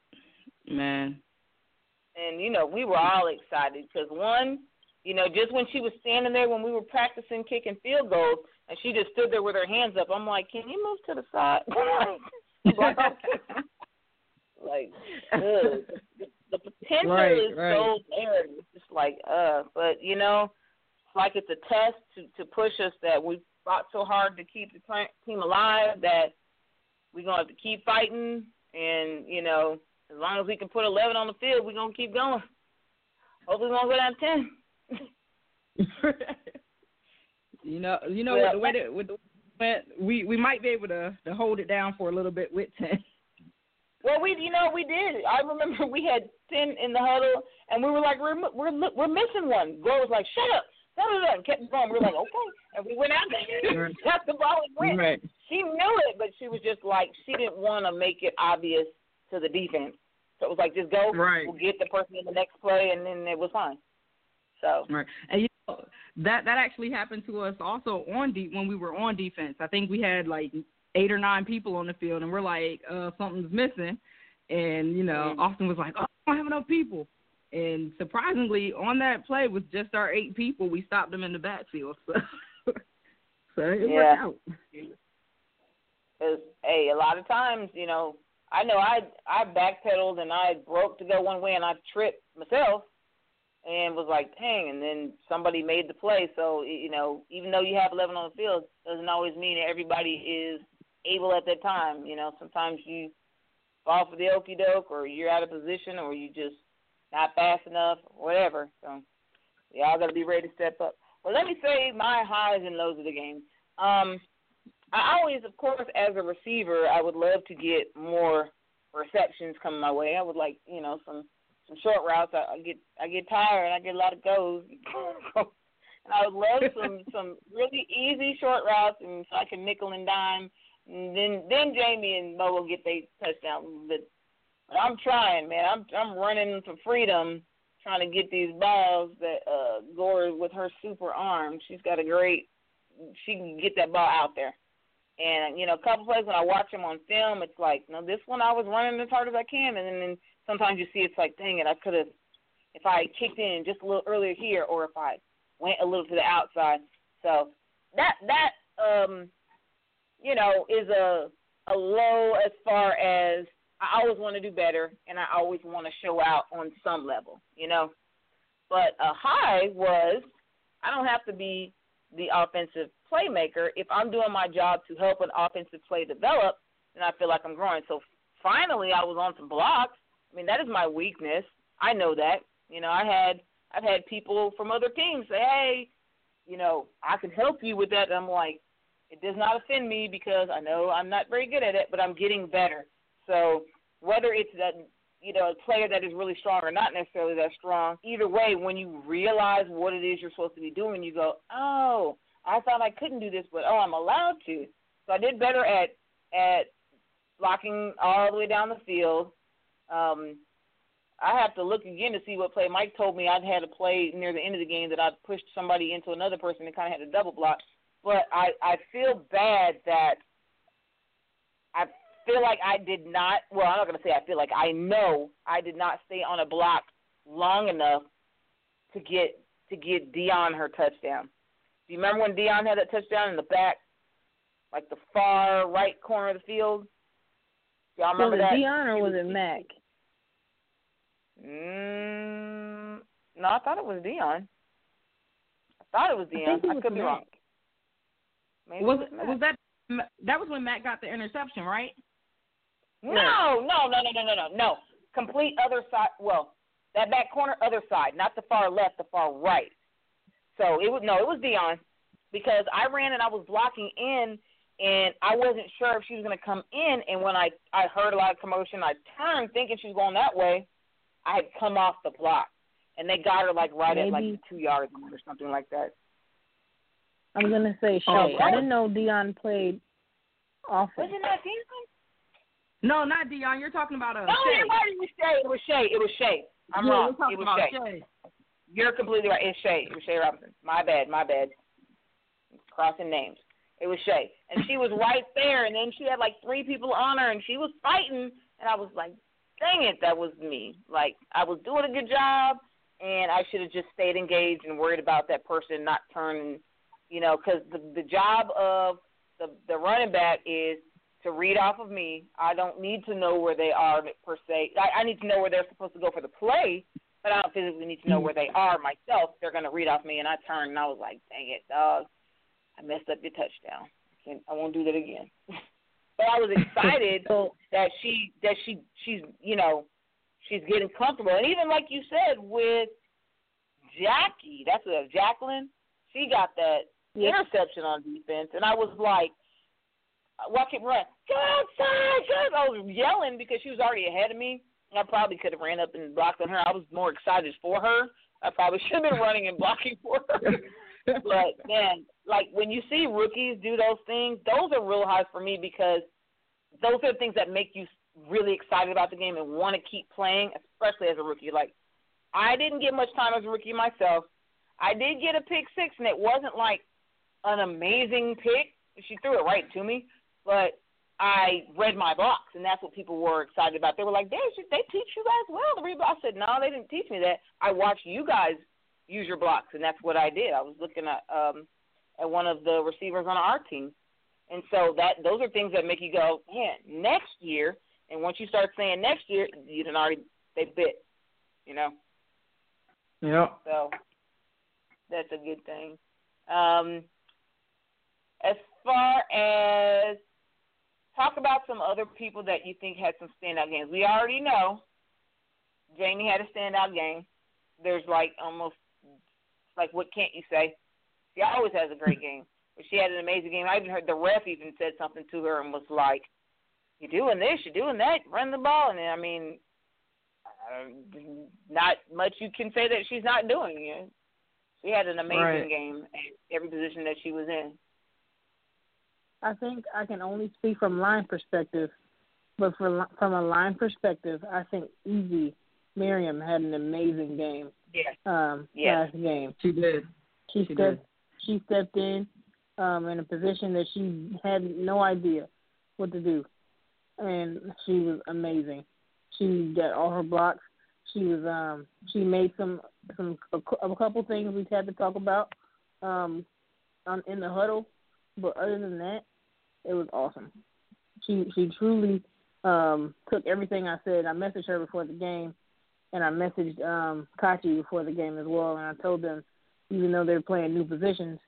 Man. And, we were all excited because, one, just when she was standing there when we were practicing kicking field goals, and she just stood there with her hands up, I'm like, can you move to the side? Like, the potential is so there. It's just like, but, it's like it's a test to push us that we fought so hard to keep the team alive that we're going to have to keep fighting. And, as long as we can put 11 on the field, we're going to keep going. Hopefully we're going to go down 10. The way that we might be able to hold it down for a little bit with 10. Well, we did. I remember we had 10 in the huddle, and we were like, we're missing one. Gore was like, shut up, and kept going. We were like, okay, and we went out there, got the ball and went. Right. She knew it, but she was just like, she didn't want to make it obvious to the defense. So it was like, just go. Right. We'll get the person in the next play, and then it was fine. So. Right, and that actually happened to us also when we were on defense. I think we had like 8 or 9 people on the field, and we're like, something's missing. And, Austin was like, I don't have enough people. And surprisingly, on that play with just our 8 people, we stopped them in the backfield. So it worked out. Because, hey, a lot of times, I know I backpedaled and I broke to go one way and I tripped myself and was like, dang, and then somebody made the play. So, even though you have 11 on the field, doesn't always mean that everybody is able at that time. Sometimes you fall for the okie doke, or you're out of position, or you just not fast enough, or whatever. So y'all got to be ready to step up. Well, let me say my highs and lows of the game. I always, of course, as a receiver, I would love to get more receptions coming my way. I would like, some short routes. I get tired and I get a lot of goes. And I would love some really easy short routes, and so I can nickel and dime. And then Jamie and Mo will get their touchdown. But I'm trying, man. I'm running for freedom, trying to get these balls that Gore with her super arm. She can get that ball out there. And, a couple plays when I watch them on film, it's like, no, this one I was running as hard as I can. And then sometimes you see it's like, dang it, I could have, if I kicked in just a little earlier here, or if I went a little to the outside. So that is a low as far as I always want to do better, and I always want to show out on some level, you know. But a high was I don't have to be the offensive playmaker. If I'm doing my job to help an offensive play develop, then I feel like I'm growing. So finally I was on some blocks. I mean, that is my weakness. I know that. You know, I've had people from other teams say, hey, you know, I can help you with that. And I'm like, it does not offend me because I know I'm not very good at it, but I'm getting better. So whether it's that, you know, a player that is really strong or not necessarily that strong, either way, when you realize what it is you're supposed to be doing, you go, oh, I thought I couldn't do this, but, oh, I'm allowed to. So I did better at blocking all the way down the field. I have to look again to see what play. Mike told me I'd had a play near the end of the game that I pushed somebody into another person and kind of had a double block. But I feel bad that I feel like I did not – well, I'm not going to say I feel like. I know I did not stay on a block long enough to get Dion her touchdown. Do you remember when Dion had that touchdown in the back, like the far right corner of the field? Do y'all remember that? Was it Dion or was it Mac? No, I thought it was Dion. I could be wrong. Maybe was that was when Matt got the interception, right? No. Complete other side. Well, that back corner, other side, not the far left, the far right. So it was Dion because I ran and I was blocking in, and I wasn't sure if she was going to come in. And when I heard a lot of commotion, I turned thinking she was going that way. I had come off the block, and they got her like right at like the 2 yard line or something like that. I'm gonna say Shay. I didn't know Dion played offense. Was it not Dion? No, not Dion. You're talking about No, Shay. you're right. It was Shay. I'm wrong. It was Shay. You're completely right. It's Shay. It was Shay Robinson. My bad. Crossing names. It was Shay. And she was right there, and then she had like 3 people on her, and she was fighting, and I was like, dang it, that was me. Like, I was doing a good job, and I should have just stayed engaged and worried about that person not turning, you know, because the job of the running back is to read off of me. I don't need to know where they are per se. I need to know where they're supposed to go for the play, but I don't physically need to know where they are myself. They're going to read off me, and I turned, and I was like, dang it, dog. I messed up your touchdown. I won't do that again. But I was excited that she's you know, she's getting comfortable. And even like you said with Jackie, Jacqueline, she got that interception on defense. And I was like, keep running. Go outside. I was yelling because she was already ahead of me. I probably could have ran up and blocked on her. I was more excited for her. I probably should have been running and blocking for her. But, man, like when you see rookies do those things, those are real highs for me because those are the things that make you really excited about the game and want to keep playing, especially as a rookie. Like, I didn't get much time as a rookie myself. I did get a pick 6, and it wasn't like an amazing pick. She threw it right to me, but I read my blocks, and that's what people were excited about. They were like, they teach you guys well to read blocks. I said, no, they didn't teach me that. I watched you guys use your blocks, and that's what I did. I was looking at one of the receivers on our team. And so those are things that make you go, man, next year, and once you start saying next year, they bit, you know? Yeah. So that's a good thing. As far as talk about some other people that you think had some standout games. We already know Jamie had a standout game. There's like almost, like, what can't you say? She always has a great game. But she had an amazing game. I even heard the ref even said something to her and was like, you're doing this, you're doing that, run the ball. And, I mean, not much you can say that she's not doing. You know? She had an amazing game at every position that she was in. I think I can only speak from line perspective, but from a line perspective, I think Easy Miriam had an amazing game. Last game. She did. She stepped in a position that she had no idea what to do, and she was amazing. She got all her blocks. She was she made a couple things we had to talk about in the huddle, but other than that, it was awesome. She truly took everything I said. I messaged her before the game, and I messaged Kachi before the game as well, and I told them, even though they're playing new positions,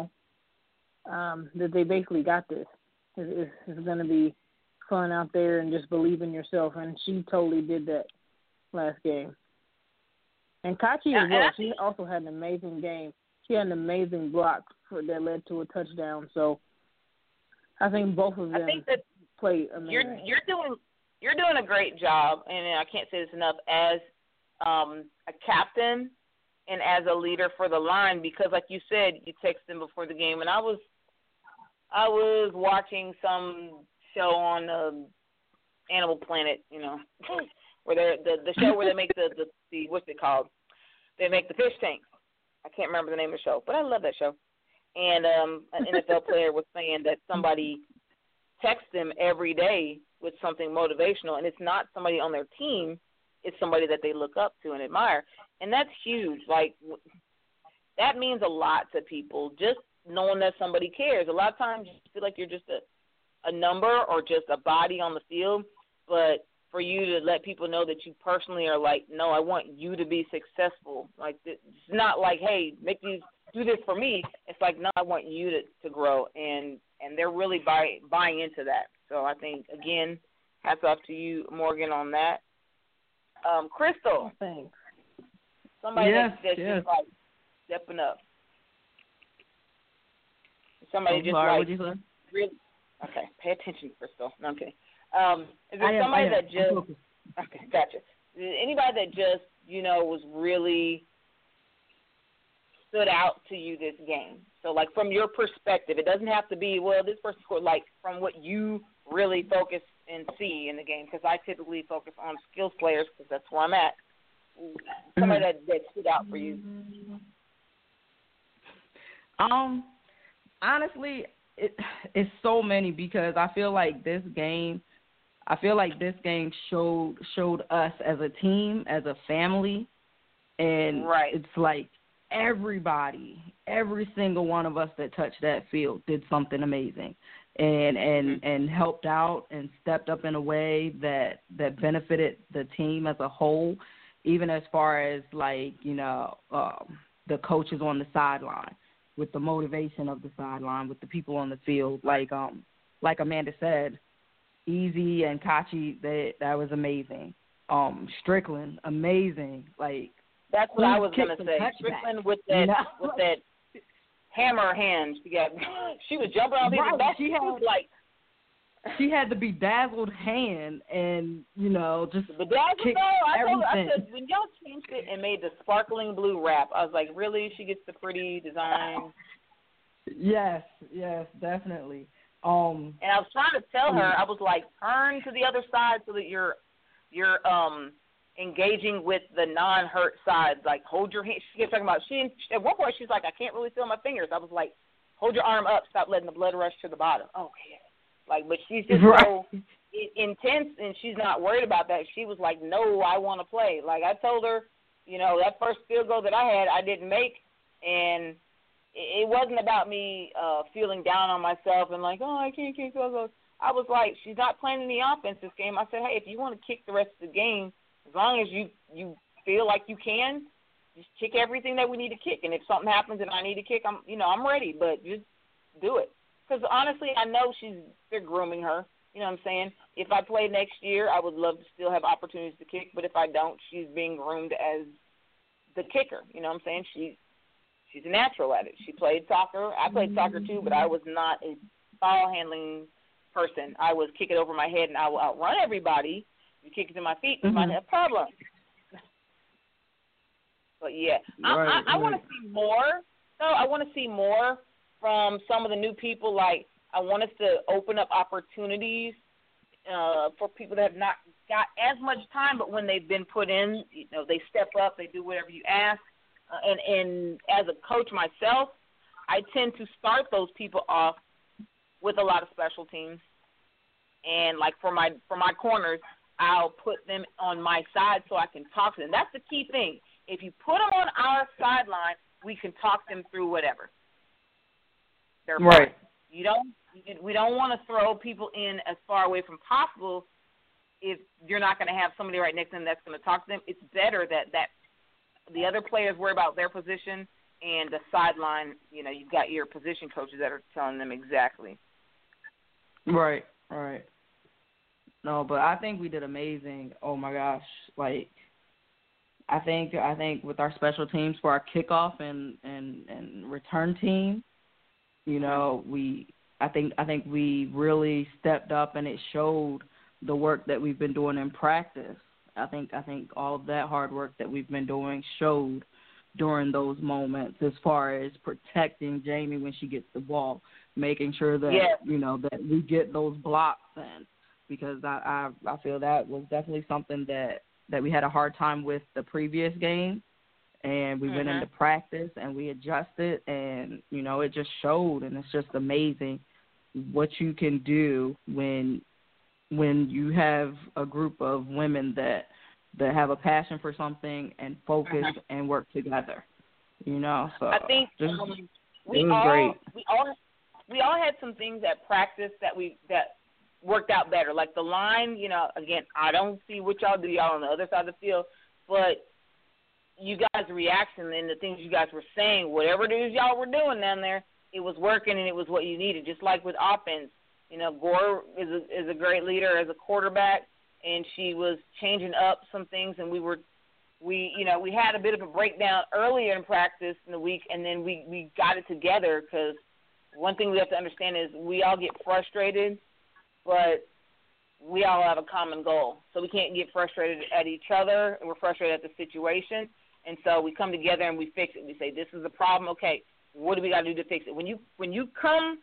that they basically got this. It's going to be fun out there, and just believe in yourself, and she totally did that last game. And Kachi as well, she also had an amazing game. She had an amazing block that led to a touchdown, so I think both of them played amazing. You're doing a great job, and I can't say this enough, as a captain and as a leader for the line, because like you said, you texted them before the game, and I was watching some show on Animal Planet, where they're the show where they make the what's it called? They make the fish tanks. I can't remember the name of the show, but I love that show. And an NFL player was saying that somebody texts them every day with something motivational, and it's not somebody on their team, it's somebody that they look up to and admire. And that's huge. Like, that means a lot to people, just knowing that somebody cares. A lot of times you feel like you're just a number or just a body on the field, but for you to let people know that you personally are like, no, I want you to be successful. Like, it's not like, hey, do this for me. It's like, no, I want you to grow, and they're really buying into that. So I think, again, hats off to you, Morgan, on that. Crystal. Thanks. Somebody that's just like stepping up. Somebody just like really. Okay, pay attention, Crystal. No, I'm kidding. Is there somebody that just? Okay, gotcha. Anybody that just was really stood out to you this game? So, like, from your perspective, it doesn't have to be, well, this person scored, like, from what you really focus and see in the game, because I typically focus on skills players because that's where I'm at. Somebody that stood out for you. Honestly, it's so many, because I feel like this game showed us as a team, as a family, and it's like every single one of us that touched that field did something amazing and helped out and stepped up in a way that benefited the team as a whole, even as far as like, the coaches on the sideline, with the motivation of the sideline, with the people on the field. Like Amanda said, Easy and Kachi, that was amazing. Strickland, amazing. Like, that's what I was gonna say. Strickland with that hammer hand. She was jumping on people. She had the bedazzled hand, and just bedazzled. I said, when y'all changed it and made the sparkling blue wrap, I was like, really? She gets the pretty design. Yes, definitely. And I was trying to tell her, I was like, turn to the other side so that you're engaging with the non-hurt side. Like, hold your hand. She kept talking about, at one point she's like, I can't really feel my fingers. I was like, hold your arm up. Stop letting the blood rush to the bottom. Okay. Like, but she's just so intense, and she's not worried about that. She was like, no, I want to play. Like, I told her, that first field goal that I had, I didn't make, and it wasn't about me feeling down on myself and like, oh, I can't kick field goals. I was like, she's not playing any offense this game. I said, hey, if you want to kick the rest of the game, as long as you feel like you can, just kick everything that we need to kick. And if something happens and I need to kick, I'm ready. But just do it. Because honestly, I know they're grooming her. You know what I'm saying? If I play next year, I would love to still have opportunities to kick. But if I don't, she's being groomed as the kicker. You know what I'm saying? She's a natural at it. She played soccer. I played soccer too, but I was not a ball handling person. I was kick it over my head and I will outrun everybody. You kick it to my feet, we might have problems. But yeah, I want to see more. So I want to see more from some of the new people. Like, I want us to open up opportunities for people that have not got as much time, but when they've been put in, they step up, they do whatever you ask. And as a coach myself, I tend to start those people off with a lot of special teams. And like for my corners, I'll put them on my side so I can talk to them. That's the key thing. If you put them on our sideline, we can talk them through whatever. They're fine. We don't want to throw people in as far away from possible if you're not going to have somebody right next to them that's going to talk to them. It's better that the other players worry about their position, and the sideline, you've got your position coaches that are telling them exactly. Right. No, but I think we did amazing. Oh my gosh, like I think with our special teams for our kickoff and return team, I think we really stepped up, and it showed the work that we've been doing in practice. I think all of that hard work that we've been doing showed during those moments, as far as protecting Jamie when she gets the ball, making sure that that we get those blocks in, because I feel that was definitely something that we had a hard time with the previous game, and we went into practice and we adjusted, and it just showed, and it's just amazing what you can do when you have a group of women that have a passion for something and focus and work together. So I think we all had some things at practice that worked out better. Like the line, again, I don't see what y'all do, y'all on the other side of the field, but you guys' reaction and the things you guys were saying, whatever it is y'all were doing down there, it was working and it was what you needed. Just like with offense, Gore is a great leader as a quarterback, and she was changing up some things, and we had a bit of a breakdown earlier in practice in the week, and then we got it together, because one thing we have to understand is we all get frustrated, but we all have a common goal. So we can't get frustrated at each other, and we're frustrated at the situation. And so we come together and we fix it. We say, this is the problem. Okay, what do we got to do to fix it? When you come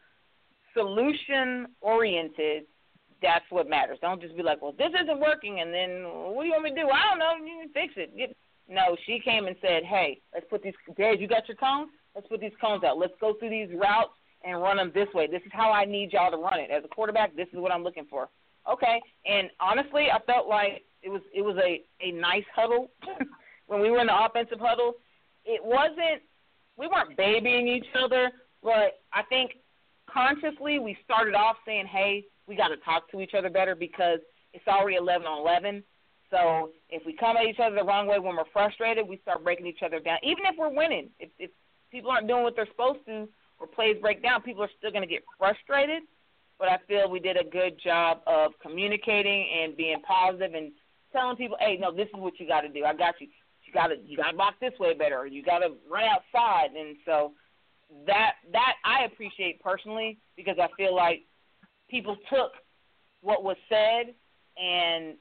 solution-oriented, that's what matters. Don't just be like, well, this isn't working, and then what do you want me to do? I don't know. You can fix it. No, she came and said, hey, let's put these – Dad, you got your cones? Let's put these cones out. Let's go through these routes and run them this way. This is how I need y'all to run it. As a quarterback, this is what I'm looking for. Okay. And honestly, I felt like it was a nice huddle when we were in the offensive huddle. It wasn't – we weren't babying each other, but I think consciously we started off saying, hey, we got to talk to each other better, because it's already 11-on-11. So if we come at each other the wrong way when we're frustrated, we start breaking each other down. Even if we're winning, if people aren't doing what they're supposed to or plays break down, people are still going to get frustrated. But I feel we did a good job of communicating and being positive and telling people, hey, no, this is what you got to do. I got you. You got to block this way better, or you got to run outside. And so that I appreciate personally, because I feel like people took what was said and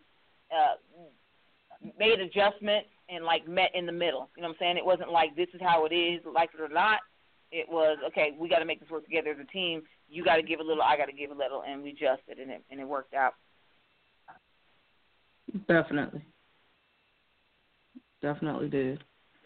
made adjustments and, met in the middle. You know what I'm saying? It wasn't like this is how it is, like it or not. It was, okay, we got to make this work together as a team. You got to give a little, I got to give a little, and we adjusted, and it worked out. Definitely did.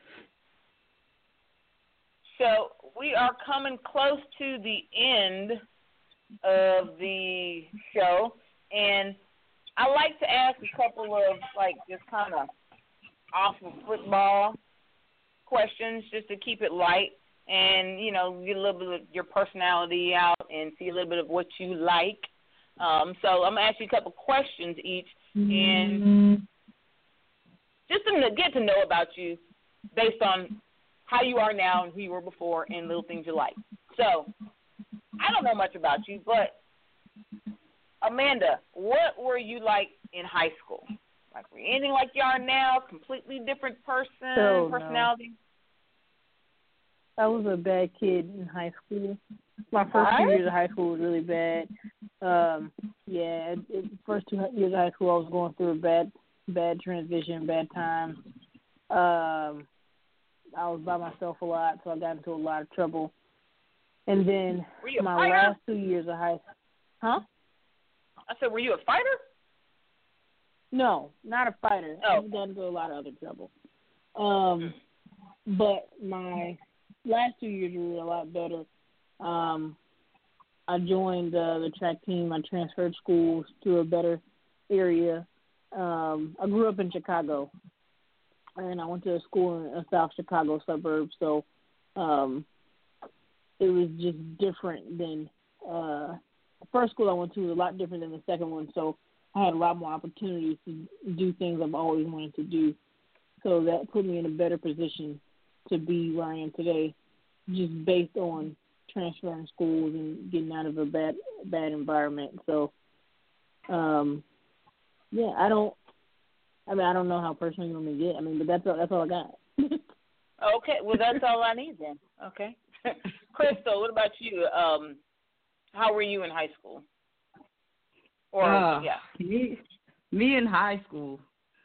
So we are coming close to the end of the show, and I like to ask a couple of, just kind of off of football questions just to keep it light and, get a little bit of your personality out and see a little bit of what you like. So I'm going to ask you a couple questions each, and just to get to know about you based on how you are now and who you were before and little things you like. So I don't know much about you, but Amanda, what were you like in high school? Were you anything like you are now, completely different personality? No. I was a bad kid in high school. My first 2 years of high school was really bad. First 2 years of high school I was going through a bad transition, bad time. I was by myself a lot, so I got into a lot of trouble. And then my last 2 years of high school. Huh? I said, were you a fighter? No, not a fighter. Oh. I got into a lot of other trouble. But my last 2 years were a lot better. I joined the track team. I transferred schools to a better area. I grew up in Chicago, and I went to a school in a South Chicago suburb, so it was just different than the first school I went to was a lot different than the second one, so I had a lot more opportunities to do things I've always wanted to do. So that put me in a better position to be where I am today, just based on transferring schools and getting out of a bad environment. So, yeah, I don't know how personal you want me to get. But that's all I got. Okay, well, that's all I need then. Okay. Crystal, what about you? How were you in high school? Me in high school.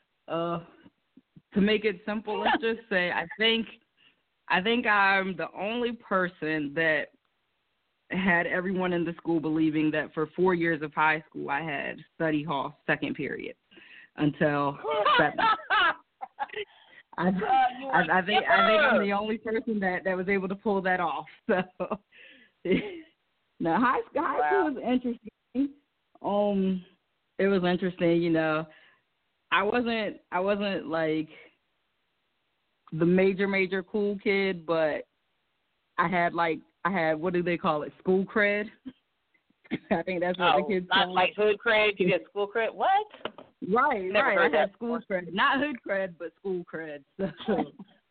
To make it simple, let's just say I think I'm the only person that had everyone in the school believing that for 4 years of high school I had study hall second period until 7. I think I'm the only person that was able to pull that off. So now high school was interesting. It was interesting, you know. I wasn't like the major cool kid, but I had what do they call it? School cred. I think that's what the kids call it. Not like hood cred, you get school cred. What? Right. I had school cred. Not hood cred, but school cred. So,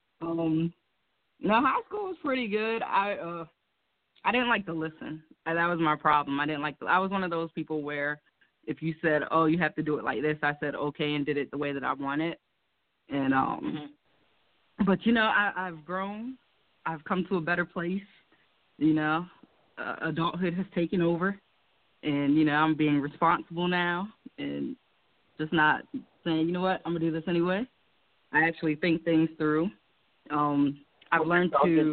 no, high school was pretty good. I didn't like to listen. That was my problem. I was one of those people where if you said, "Oh, you have to do it like this," I said okay and did it the way that I wanted. And but you know, I've grown. I've come to a better place. You know, adulthood has taken over, and you know, I'm being responsible now, and just not saying, you know what, I'm gonna do this anyway. I actually think things through. I've learned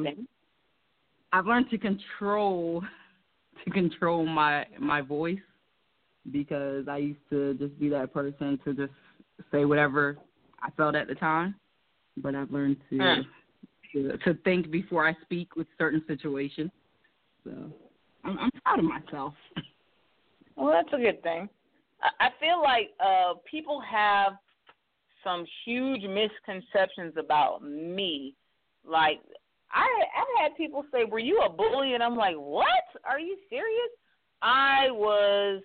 to control my voice, because I used to just be that person to just say whatever I felt at the time. But I've learned to think before I speak with certain situations. So I'm proud of myself. Well, that's a good thing. I feel like people have some huge misconceptions about me. Like, I've had people say, "Were you a bully?" And I'm like, "What? Are you serious?" I was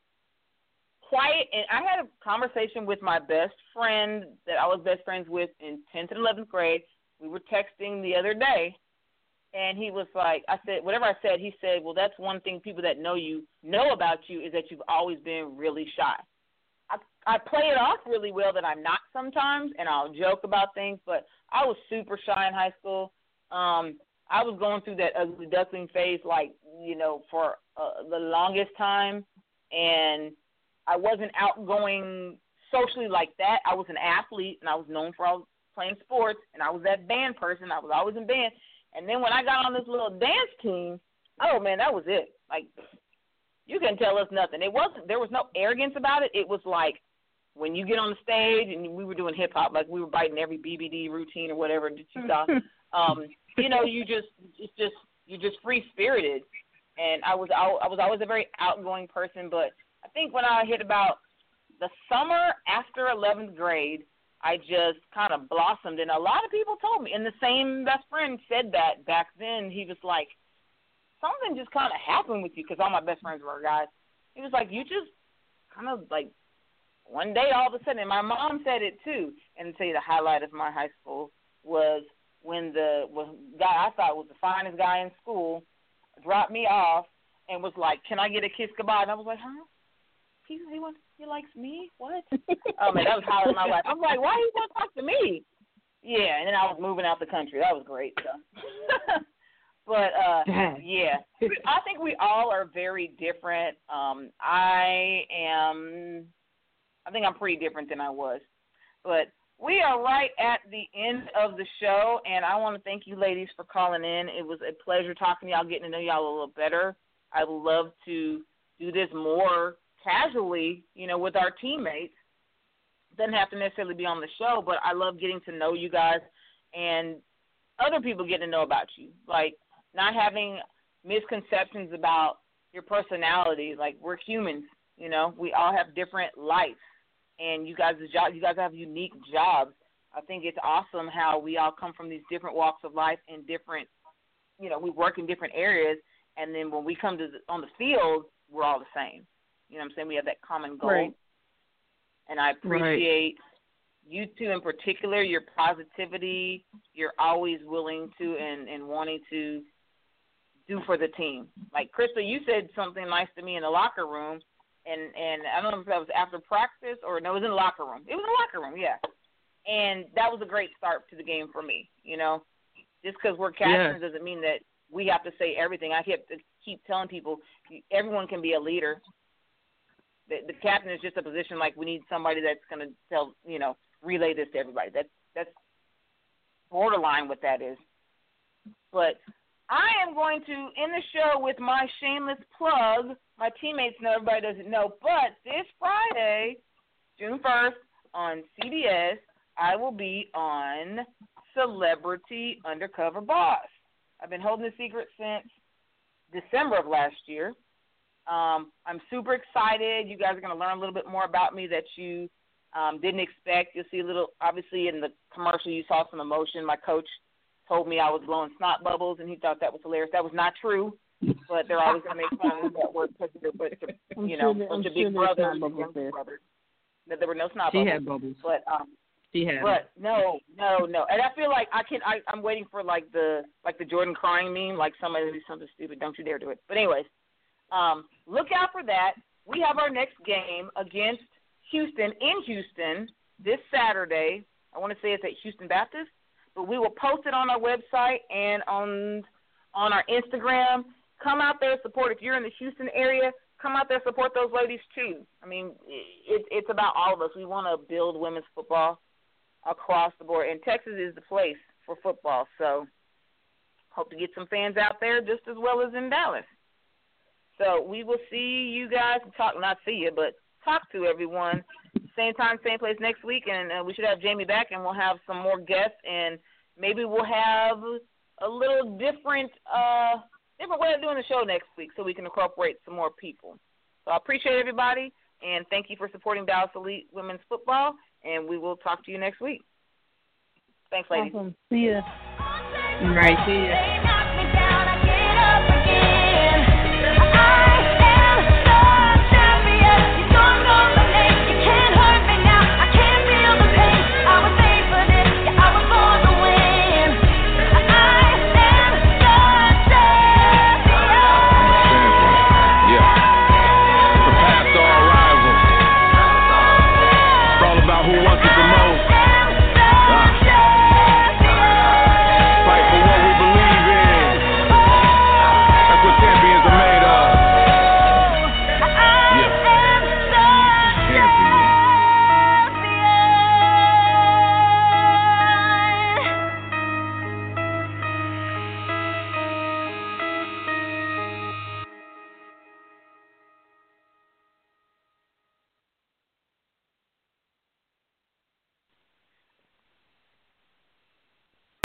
quiet, and I had a conversation with my best friend that I was best friends with in 10th and 11th grade. We were texting the other day, and he was like, I said, whatever I said, he said, "Well, that's one thing people that know you know about you is that you've always been really shy." I play it off really well that I'm not sometimes, and I'll joke about things, but I was super shy in high school. I was going through that ugly duckling phase, like, you know, for the longest time, and I wasn't outgoing socially like that. I was an athlete, and I was known for playing sports, and I was that band person. I was always in band. And then when I got on this little dance team, oh, man, that was it. Like, you couldn't tell us nothing. There was no arrogance about it. It was like when you get on the stage, and we were doing hip-hop, like we were biting every BBD routine or whatever that you saw. You know, you're just free-spirited. And I was always a very outgoing person, but I think when I hit about the summer after 11th grade, I just kind of blossomed. And a lot of people told me, and the same best friend said that back then. He was like, something just kind of happened with you, because all my best friends were guys. He was like, you just kind of like one day all of a sudden, and my mom said it too. And to tell you the highlight of my high school was when the guy I thought was the finest guy in school dropped me off and was like, "Can I get a kiss goodbye?" And I was like, "Huh? He likes me? What?" Oh, man, that was highlight of my life. I was like, why do you want to talk to me? Yeah, and then I was moving out the country. That was great. So. But, yeah, I think we all are very different. I think I'm pretty different than I was. But we are right at the end of the show, and I want to thank you ladies for calling in. It was a pleasure talking to y'all, getting to know y'all a little better. I would love to do this more casually, you know, with our teammates. Doesn't have to necessarily be on the show, but I love getting to know you guys and other people getting to know about you. Like, not having misconceptions about your personality. Like, we're humans, you know. We all have different lives, and you guys have unique jobs. I think it's awesome how we all come from these different walks of life and different, you know, we work in different areas, And then when we come to on the field, we're all the same. You know what I'm saying? We have that common goal. Right. And I appreciate you two in particular, your positivity. You're always willing to and wanting to do for the team. Like, Crystal, you said something nice to me in the locker room, and I don't know if that was after practice or no, it was in the locker room. It was in the locker room, yeah. And that was a great start to the game for me, you know. Just because we're captains doesn't mean that we have to say everything. I have to keep telling people everyone can be a leader. The captain is just a position like we need somebody that's going to tell, you know, relay this to everybody. That's borderline what that is. But I am going to end the show with my shameless plug. My teammates know, everybody doesn't know, but this Friday, June 1st, on CBS, I will be on Celebrity Undercover Boss. I've been holding the secret since December of last year. I'm super excited. You guys are going to learn a little bit more about me that you didn't expect. You'll see a little, obviously in the commercial you saw some emotion. My coach told me I was blowing snot bubbles, and he thought that was hilarious. That was not true, but they're always going to make fun of the network because they're a bunch of, bunch of big brothers. There were no snot bubbles. She had bubbles. But, she had. But no. And I feel like I'm waiting for like the Jordan crying meme, like somebody do something stupid. Don't you dare do it. But anyways, look out for that. We have our next game against Houston in Houston this Saturday. I want to say it's at Houston Baptist, but we will post it on our website and on our Instagram. Come out there, support. If you're in the Houston area, come out there, support those ladies too. I mean, it's about all of us. We want to build women's football across the board, and Texas is the place for football. So hope to get some fans out there just as well as in Dallas. So we will see you guys, not see you, but talk to everyone. Same time, same place next week, and we should have Jamie back, and we'll have some more guests, and maybe we'll have a little different way of doing the show next week so we can incorporate some more people. So I appreciate everybody, and thank you for supporting Dallas Elite Women's Football, and we will talk to you next week. Thanks, ladies. Awesome. See ya. All right, see ya. They knock me down.